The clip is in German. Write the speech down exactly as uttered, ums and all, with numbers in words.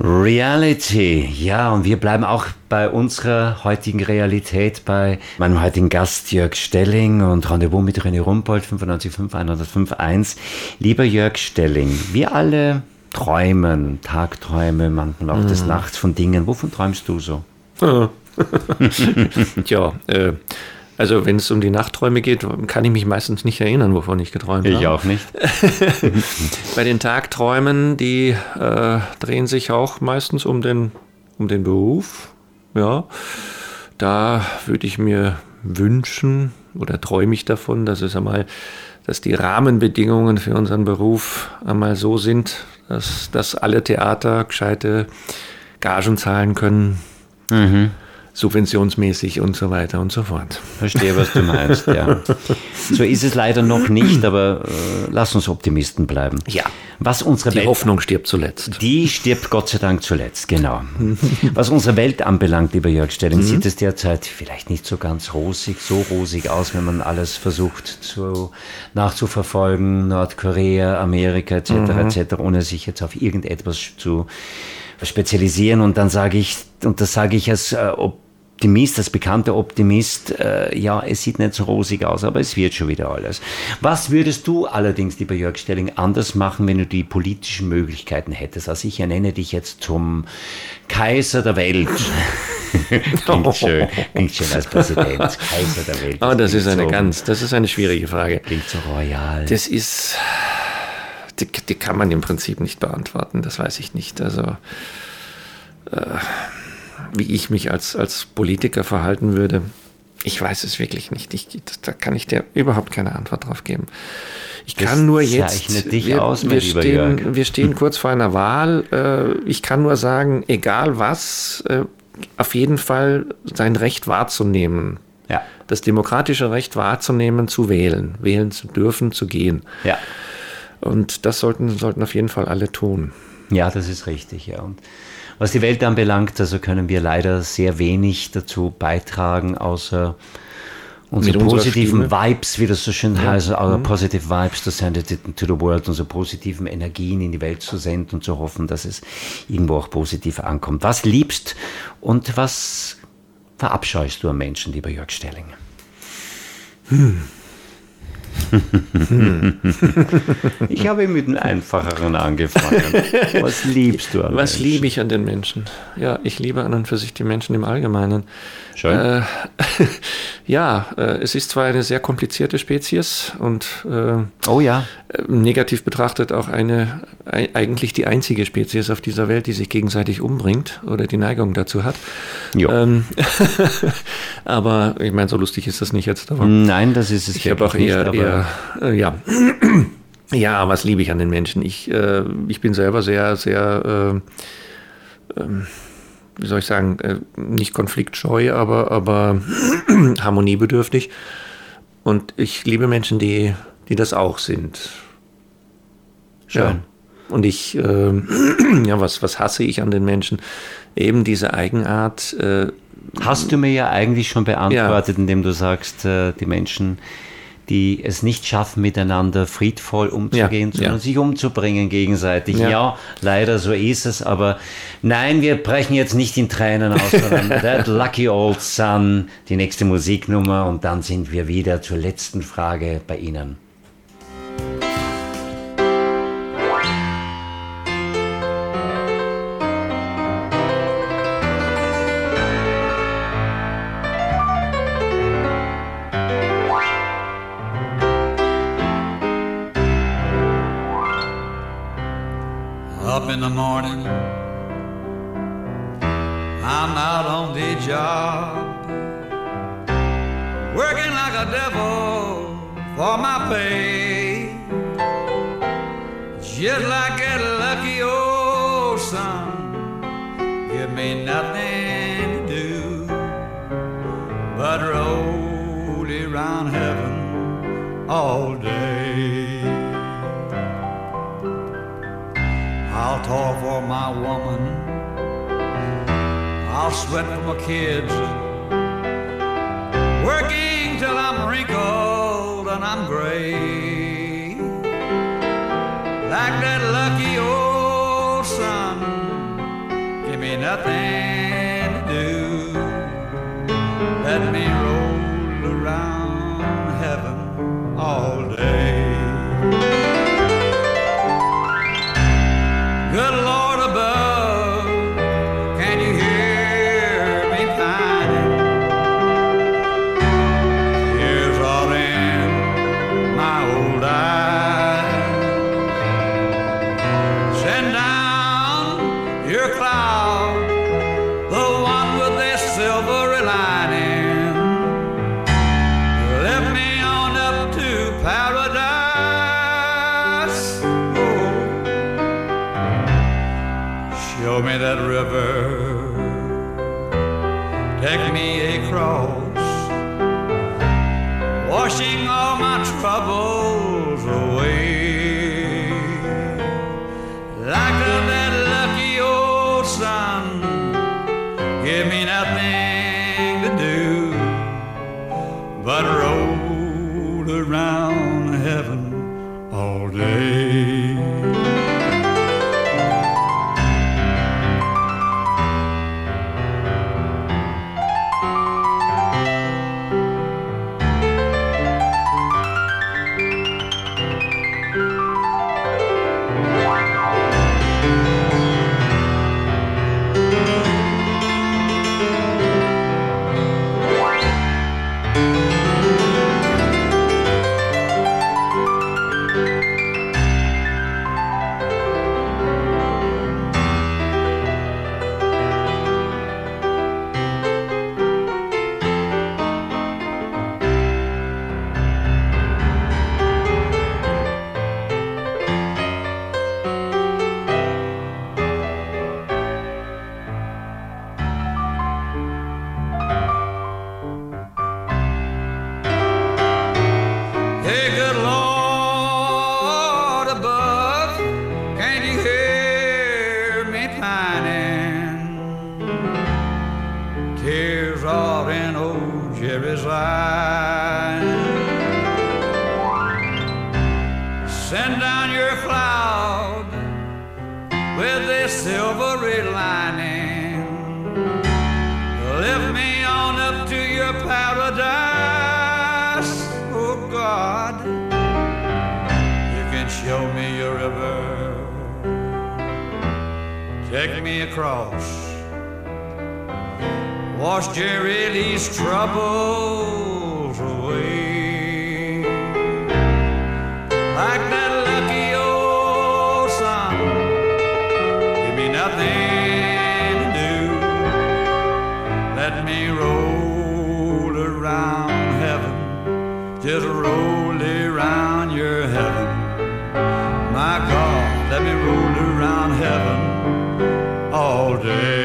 Reality, ja, und wir bleiben auch bei unserer heutigen Realität, bei meinem heutigen Gast Jörg Stelling und Rendezvous mit René Rumpold, fünfundneunzig Komma fünf, hundertfünf Komma eins. Lieber Jörg Stelling, wir alle träumen, Tagträume, manchmal auch mhm. des Nachts von Dingen. Wovon träumst du so? Tja, äh, also wenn es um die Nachtträume geht, kann ich mich meistens nicht erinnern, wovon ich geträumt habe. Ich auch nicht. Bei den Tagträumen, die äh, drehen sich auch meistens um den, um den Beruf. Ja, da würde ich mir wünschen oder träume ich davon, dass es einmal, dass die Rahmenbedingungen für unseren Beruf einmal so sind, dass, dass alle Theater gescheite Gagen zahlen können. Mhm. Subventionsmäßig und so weiter und so fort. Verstehe, was du meinst, ja. So ist es leider noch nicht, aber äh, lass uns Optimisten bleiben. Ja. Was unsere Die Welt, Hoffnung stirbt zuletzt. Die stirbt Gott sei Dank zuletzt, genau. Was unsere Welt anbelangt, lieber Jörg Stelling, mhm. sieht es derzeit vielleicht nicht so ganz rosig, so rosig aus, wenn man alles versucht zu, nachzuverfolgen, Nordkorea, Amerika et cetera mhm. et cetera, ohne sich jetzt auf irgendetwas zu spezialisieren. Und dann sage ich, und das sage ich als äh, Optimist, als bekannter Optimist, äh, ja, es sieht nicht so rosig aus, aber es wird schon wieder alles. Was würdest du allerdings, lieber Jörg Stelling, anders machen, wenn du die politischen Möglichkeiten hättest? Also ich ernenne dich jetzt zum Kaiser der Welt. Klingt schön, klingt schön als Präsident, Kaiser der Welt. Das oh, das ist eine so, ganz, das ist eine schwierige Frage. Klingt so royal. Das ist... Die, die kann man im Prinzip nicht beantworten, das weiß ich nicht. Also äh, wie ich mich als, als Politiker verhalten würde, ich weiß es wirklich nicht. Ich, da kann ich dir überhaupt keine Antwort drauf geben. Ich das kann nur jetzt, dich wir, aus, wir, stehen, wir stehen kurz vor einer Wahl, äh, ich kann nur sagen, egal was, äh, auf jeden Fall sein Recht wahrzunehmen. Ja. Das demokratische Recht wahrzunehmen, zu wählen, wählen zu dürfen, zu gehen. Ja. Und das sollten, sollten auf jeden Fall alle tun. Ja, das ist richtig, ja. Und was die Welt anbelangt, also können wir leider sehr wenig dazu beitragen, außer unsere positiven Vibes, wie das so schön ja. heißt, our mhm. positive vibes to send it to the world, unsere positiven Energien in die Welt zu senden und zu hoffen, dass es irgendwo auch positiv ankommt. Was liebst und was verabscheust du am Menschen, lieber Jörg Stelling? Hm. Hm. Ich habe mit einem einfacheren angefangen. Was liebst du an Was Menschen? liebe ich an den Menschen? Ja, ich liebe an und für sich die Menschen im Allgemeinen. Schön. Äh, ja, äh, es ist zwar eine sehr komplizierte Spezies und äh, oh ja. negativ betrachtet auch eine eigentlich die einzige Spezies auf dieser Welt, die sich gegenseitig umbringt oder die Neigung dazu hat. Ähm, aber ich meine, so lustig ist das nicht jetzt. Aber nein, das ist es ich habe auch eher, nicht, eher äh, ja. ja, was liebe ich an den Menschen? Ich, äh, ich bin selber sehr, sehr äh, äh, wie soll ich sagen, äh, nicht konfliktscheu, aber, aber harmoniebedürftig. Und ich liebe Menschen, die, die das auch sind. Schön. Ja. Und ich, äh, ja, was, was hasse ich an den Menschen? Eben diese Eigenart. Äh, Hast du mir ja eigentlich schon beantwortet, ja. indem du sagst, äh, die Menschen, die es nicht schaffen, miteinander friedvoll umzugehen, ja, sondern ja. sich umzubringen gegenseitig. Ja. ja, leider so ist es, aber nein, wir brechen jetzt nicht in Tränen aus, sondern That Lucky Old Sun, die nächste Musiknummer, und dann sind wir wieder zur letzten Frage bei Ihnen. Up in the morning, I'm out on the job, working like a devil for my pay, just like that lucky old sun. Give me nothing to do but roll around heaven all day. I'll toil for my woman, I'll sweat for my kids, working till I'm wrinkled and I'm gray, like that lucky old sun. me nothing to do. Let me roll around heaven all day. Good Lord above, can you hear me pining? Tears all in my old eyes. Send down your cloud, the one with the silvery lining. Lift me on up to paradise. Show me that river, take me across, washing all my troubles away. Like that lucky old sun, give me nothing to do but roll around heaven all day. Hey, good Lord above, can you hear me pining? Tears all in old Jerry's eyes. Send down your cloud with this silvery lining. Lift me on up to your paradise. Oh God, you can show me your river, take me across, wash Jerry Lee's troubles away. Like that lucky old sun, give me nothing to do. Let me roll around heaven, just roll around your heaven. My God, let me roll around heaven all day.